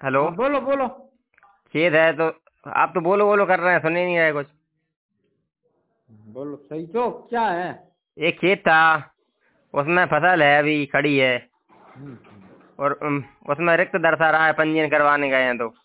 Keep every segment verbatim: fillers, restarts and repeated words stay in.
Hello. हाँ बोलो बोलो। खेत है तो आप तो बोलो बोलो कर रहे हैं, सुन ही नहीं रहे कुछ। बोलो सही तो क्या है? एक खेत था, उसमें फसल है अभी खड़ी है, हम्म, और उम, उसमें रिक्त दर्शा रहा है, पंजीयन करवाने गए हैं तो।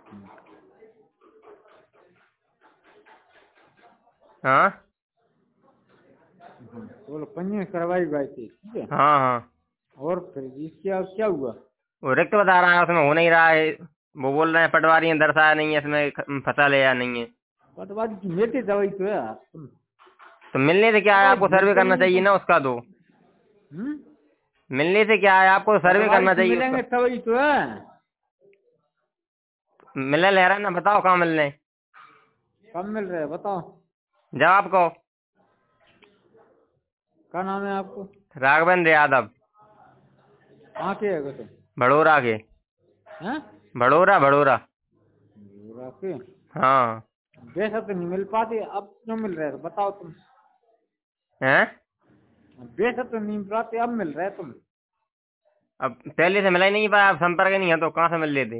हाँ हम्म, बोलो पंजीयन करवाई गई थी, ठीक है। हाँ हाँ। और फिर इसके अब क्या हुआ? वो रिक्त बता रहा है, उसमें हो नहीं रहा है। वो बोल रहे हैं पटवारी ने दर्शाया नहीं है इसमें ख- फसल है या नहीं है। पटवारी की मेटी दवाई तो है यार, तुम तो मिलने से क्या है, बताओ आपको सर्वे झूठे करना नहीं चाहिए तुम। ना उसका तो। हम्म, मिलने से क्या है, आपको सर्वे पटवारी करना से चाहिए उसका। मिलेंगे तभी तो है। मिलने ले रहा है ना, बताओ कहाँ मिलने। कब मिल रहे हैं बताओ। जवाब को। क्या नाम है आपको? राघवेंद्र यादव। कहाँ के है तुम? भड़ोरा के। हैं? भड़ोरा भड़ोरा। बुरा के? हाँ। वैसा तो नहीं मिल पाती, अब क्यों मिल रहे हैं बताओ तुम। हैं? वैसा तो नहीं मिल पाते, अब मिल रहे हैं तुम। अब पहले से मिला ही नहीं पाया, अब संपर्क ही नहीं है तो कहाँ से मिल लेते।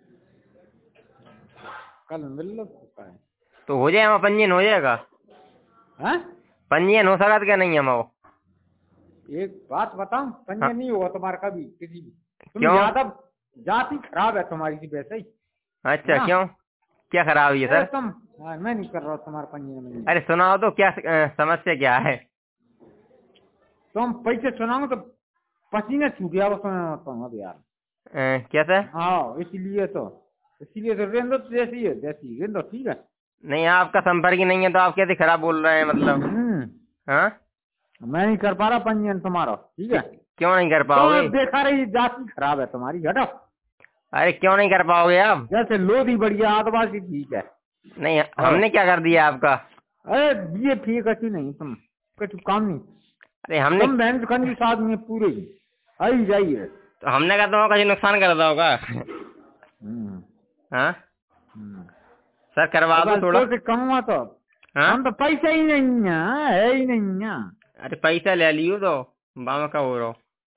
कल मिल लो तो क्या है? तो हो जाए, हम पंजीयन हो जाएगा। हैं? पंजीयन हो सका क्या नहीं हम वो। एक बात बताऊं, हाँ। पंजीयन नहीं हुआ तुम्हारा कभी किसी भी। तुम क्यों? यादव जाति खराब है तुम्हारी की वैसे ही है अच्छा ना। क्यों? क्या खराब है अरे सर? तुम, हाँ, मैं नहीं कर रहा हूँ तुम्हारा पंजीयन में। अरे सुनाओ तो, क्या अ, समस्या क्या है? तुम पैसे सुनाओ तो पसीने छूट गया वो सुना तुम अब यार। अ, क्या सर? हाँ इसीलिए तो, इसीलिए तो रेंदो तो जैसी है जैसी रेंदो ठीक है। नहीं, आपका संपर्क ही नहीं है तो आप कैसे खराब बोल रहे हैं मतलब। हम्म, हाँ। मैं नहीं कर पा रहा पंजीयन तुम्हारा, ठीक है। क्यों क्यों नहीं कर तो पाओगे? देखा रही जाति खराब है तुम्हारी, हटो। अरे क्यों नहीं कर पाओगे आप? जैसे लोधी बढ़िया आदिवासी ठीक है। नहीं, हाँ, हमने क्या कर दिया आपका? अरे ये ठीक अच्छी नहीं तुम, कुछ काम नहीं। अरे हमने तुम बहन कंजूस आदमी है पूरे ही, आई जाइए। तो हमने कहा तो कहीं नुकसान कर दिया होगा। हम्म, हाँ हम्म। सर, करवा अब दो थोड़ा। तो से कम हुआ तो हाँ। हम तो पैसा ही नहीं है, है ही नहीं है। अरे पैसा ले लियो तो बाम का हो रहा।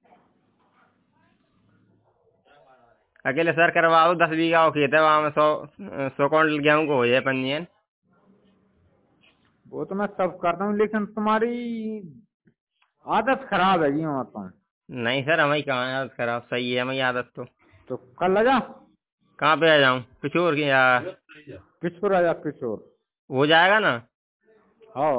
अकेले सर करवा दो, दस बीघा वो खेत है वहाँ में, सौ सौ क्विंटल गेहूँ को हो जाए पंजीयन। वो तो मैं सब करता हूँ, लेकिन तुम्हारी आदत खराब है जी मतलब। नहीं सर, हमारी कहाँ है आदत खराब, सही है हमारी आदत तो। तो कल आ जा, कहाँ पे आ जाऊँ, पिछोर की या? किशोर आ जा किशोर। हो जाएगा ना? हाँ,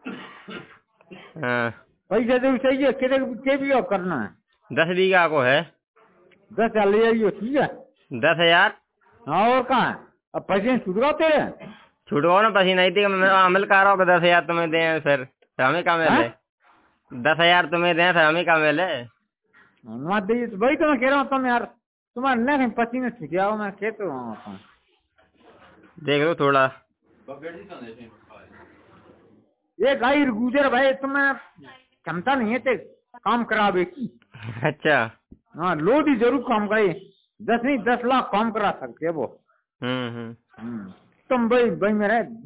हाँ। पैसे तो चाहिए, कितने के भी और करना है। दस बीघा को है। दस हजार ले जाइए ठीक है। दस हजार। हाँ और कहाँ है, अब पैसे छुटवा तेरे छुटवाओ ना, पसी नहीं थी मैं अमल कर रहा हूँ, दस हजार तुम्हें दे सर, तो हमें कहाँ मिले। हैं। दस हजार तुम्हें दे सर, हमें कहाँ मिले। मत दीजिए तो वही तो मैं कह रहा हूँ, तुम यार तुम्हारे नहीं पसीने छूट जाओ, मैं कहते हूँ। देख लो थोड़ा। ये गाई गुजर भाई, तुम्हें क्षमता नहीं है ते काम करावे की। अच्छा। हाँ लोड ही जरूर काम करे, दस नहीं दस लाख काम करा सकते हैं वो। हम्म हम्म। हम्म, तुम भाई भाई मेरा